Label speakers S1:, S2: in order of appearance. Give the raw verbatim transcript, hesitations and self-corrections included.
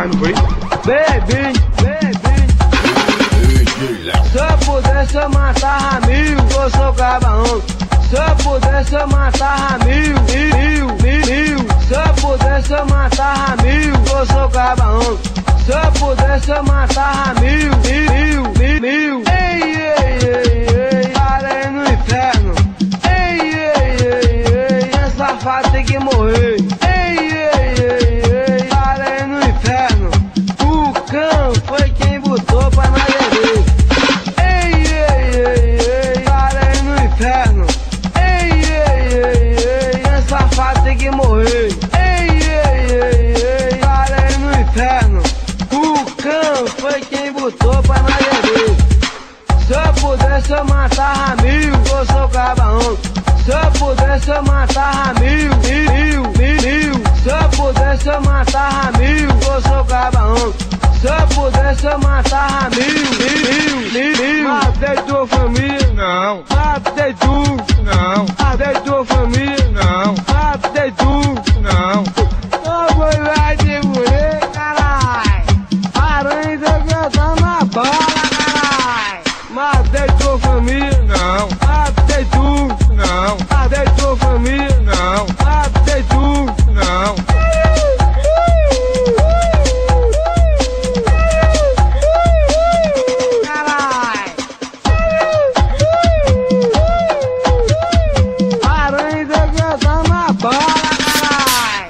S1: mais, não foi?
S2: Baby, baby. Se eu pudesse eu matava mil, eu sou cabarão. Se eu pudesse eu matava mil, mil, mil, mil. Se eu pudesse eu matava mil, eu sou cabarão. Se eu pudesse eu matava mil, mil, mil, mil. Ei, ei, ei, ei, parei no inferno. Ei, ei, ei, ei, esse safado tem que morrer. Ei, ei, ei, ei, parei no inferno. O cão foi quem botou pra nós beber. Ei, ei, ei, ei, parei no inferno. Ei, ei, ei, ei, esse safado tem que morrer. Ei, ei, ei, ei, parei no inferno. O cão foi quem botou pra nós beber. Se eu pudesse eu matava mil, eu sou cabarão. Se eu pudesse eu matava mil, mil, mil, mil. Se eu pudesse eu matava mil, eu sou cabarão. Se eu pudesse eu matava mil, mil, mil, mil. Matei tua família?
S1: Não.
S2: Matei tu?
S1: Não.
S2: Matei